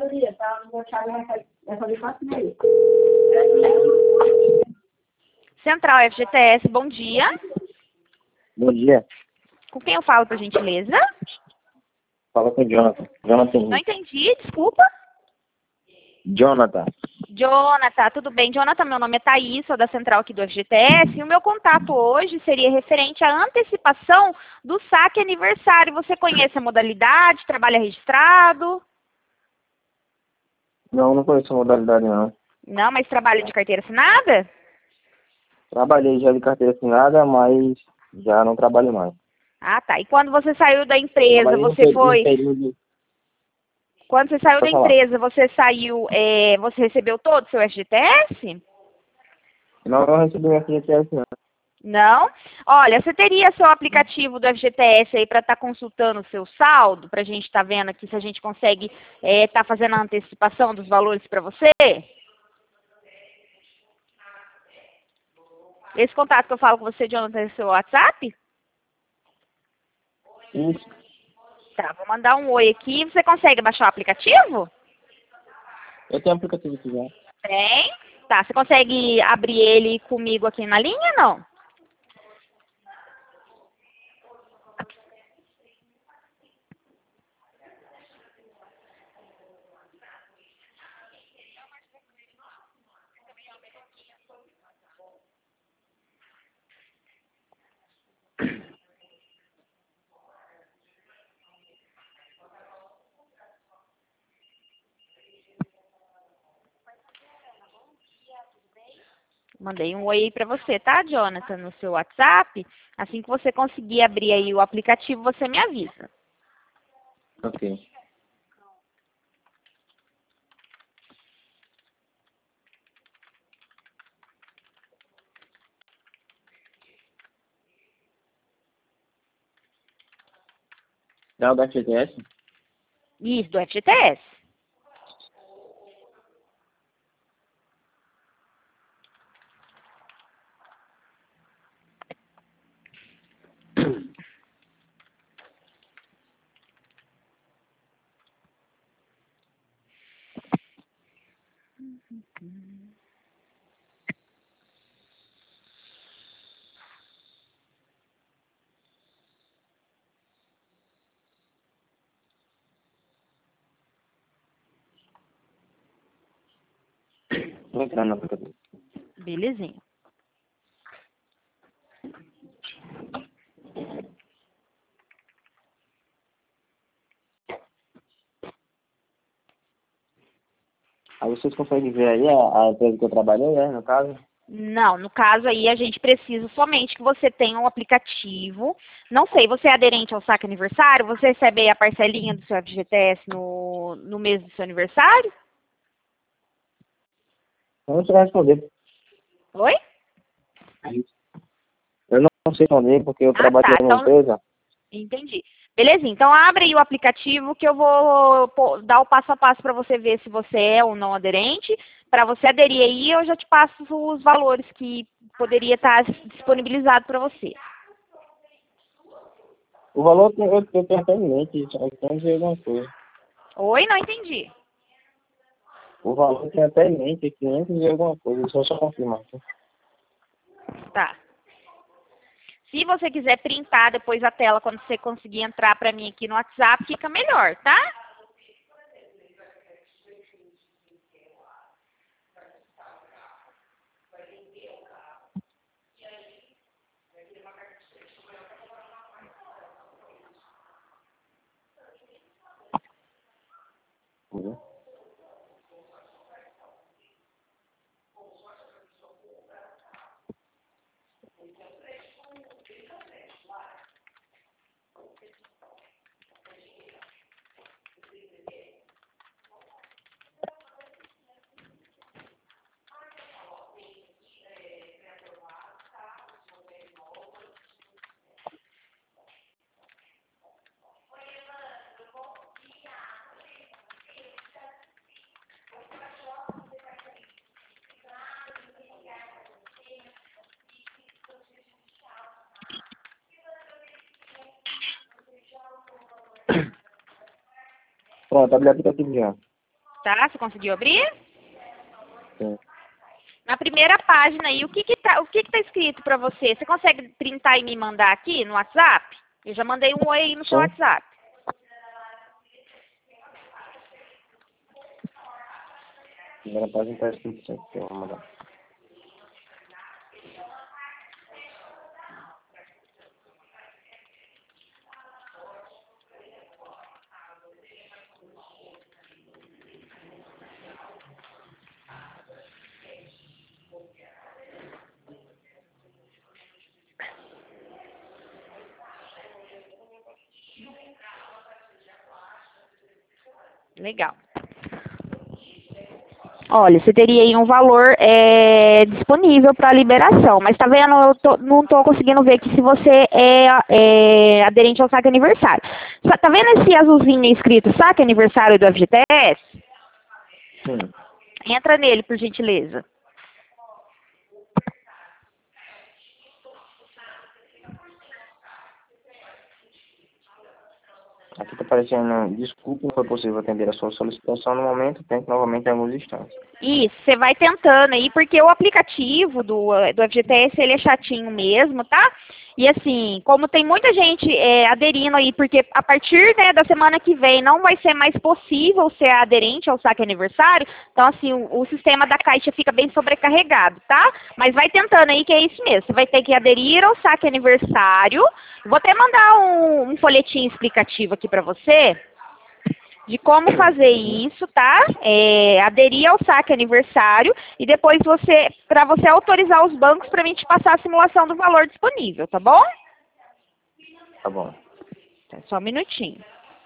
Central FGTS, bom dia. Bom dia. Com quem eu falo, por gentileza? Fala com o Jonathan. Jonathan Não Henrique. entendi, desculpa. Jonathan. Jonathan, tudo bem? Jonathan, meu nome é Thaís, sou da Central aqui do FGTS, e o meu contato hoje seria referente à antecipação do saque aniversário. Você conhece a modalidade, trabalha registrado? Não conheço a modalidade, não. Não, mas trabalha de carteira assinada? Trabalhei já de carteira assinada, mas já não trabalho mais. Ah, tá. E quando você saiu da empresa, Trabalhei você no foi... período... Quando você saiu da Pode falar. empresa, você saiu... Você recebeu todo o seu FGTS? Não recebi minha FGTS, não. Não? Olha, você teria seu aplicativo do FGTS aí para estar consultando o seu saldo, para a gente estar vendo aqui se a gente consegue estar fazendo a antecipação dos valores para você? Esse contato que eu falo com você, Jonathan, é seu WhatsApp? Isso. Tá, vou mandar um oi aqui. Você consegue baixar o aplicativo? Eu tenho aplicativo aqui já. Tem. Tá, você consegue abrir ele comigo aqui na linha, não? Mandei um oi aí pra você, tá, Jonathan, no seu WhatsApp. Assim que você conseguir abrir aí o aplicativo, você me avisa. Ok. Dá o da FGTS? Isso, do FGTS. Vou entrar no aplicativo. Belezinha. Aí vocês conseguem ver aí a empresa que eu trabalhei, né, no caso? Não, no caso aí a gente precisa somente que você tenha um aplicativo. Não sei, você é aderente ao saque aniversário? Você recebe aí a parcelinha do seu FGTS no mês do seu aniversário? Eu não sei responder. Oi? Eu não sei responder porque eu Ah, trabalhei tá. numa Então, empresa. entendi. Beleza, então abre aí o aplicativo que eu vou dar o passo a passo para você ver se você é ou não aderente. Para você aderir aí, eu já te passo os valores que poderia estar disponibilizado para você. O valor que eu tenho até em mente, só que eu não sei alguma coisa. Oi, não entendi. O valor que eu tenho até em mente é 500 e alguma coisa, só confirmar. Tá. Se você quiser printar depois a tela quando você conseguir entrar para mim aqui no WhatsApp, fica melhor, tá? Entendeu? Pronto, abri o aplicativo já. Tá? Você conseguiu abrir? Sim. Na primeira página aí, o que tá escrito para você? Você consegue printar e me mandar aqui no WhatsApp? Eu já mandei um oi aí no seu Sim. WhatsApp. Primeira página tá escrito sim. Eu vou mandar. Legal. Olha, você teria aí um valor disponível para liberação, mas tá vendo, não estou conseguindo ver aqui se você é aderente ao saque aniversário. Tá vendo esse azulzinho escrito saque aniversário do FGTS? Sim. Entra nele, por gentileza. Aqui está aparecendo, desculpe, não foi possível atender a sua solicitação no momento, tente novamente em alguns instantes. Isso, você vai tentando aí, porque o aplicativo do FGTS, ele é chatinho mesmo, tá? E assim, como tem muita gente aderindo aí, porque a partir, né, da semana que vem não vai ser mais possível ser aderente ao saque aniversário, então assim, o sistema da Caixa fica bem sobrecarregado, tá? Mas vai tentando aí que é isso mesmo, você vai ter que aderir ao saque aniversário. Vou até mandar um folhetim explicativo aqui para você, de como fazer isso, tá? Aderir ao saque aniversário e depois para você autorizar os bancos para mim te passar a simulação do valor disponível, tá bom? Tá bom. Tá, só um minutinho.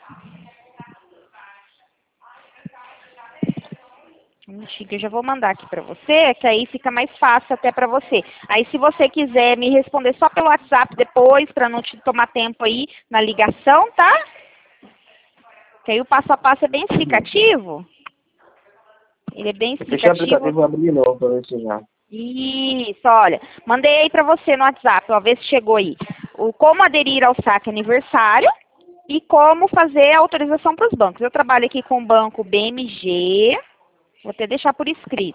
Um minutinho que eu já vou mandar aqui para você, que aí fica mais fácil até para você. Aí se você quiser me responder só pelo WhatsApp depois, para não te tomar tempo aí na ligação, tá? Que aí o passo a passo é bem explicativo. Ele é bem Eu fechei o explicativo. aplicativo e vou abrir de novo para ver se já. Isso, olha, mandei aí para você no WhatsApp, ó, ver se chegou aí. O como aderir ao saque aniversário e como fazer a autorização para os bancos. Eu trabalho aqui com o banco BMG, vou até deixar por escrito.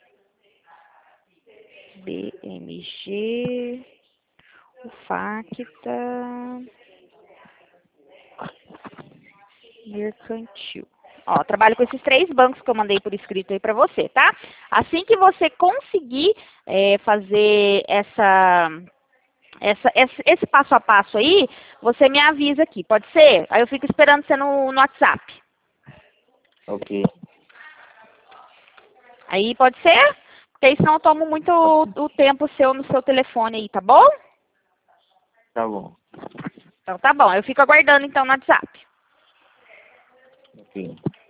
BMG, o Facta Mercantil. Ó, trabalho com esses 3 bancos que eu mandei por escrito aí para você, tá? Assim que você conseguir fazer esse passo a passo aí, você me avisa aqui, pode ser? Aí eu fico esperando você no WhatsApp. Ok. Aí pode ser? Porque aí senão eu tomo muito o tempo seu no seu telefone aí, tá bom? Tá bom. Então tá bom, eu fico aguardando então no WhatsApp. Ok.